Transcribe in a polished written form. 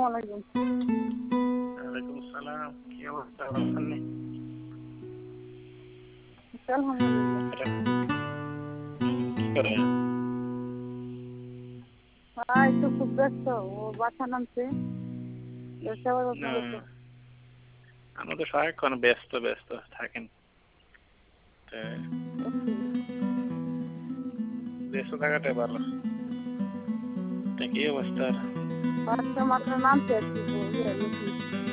আসসালামু আলাইকুম। ওয়ালাইকুম আসসালাম। কি অবস্থা? ভালো আছেন? আলহামদুলিল্লাহ। কি করেন? একটু খুব ব্যস্ত, ও বাসা নামছে। না, আমরা তো সারাক্ষণ ব্যস্ত ব্যস্ত থাকেন। ব্যস্ত থাকাটাই ভালো। কি অবস্থা? বাচ্চা মাত্র নামছে একটু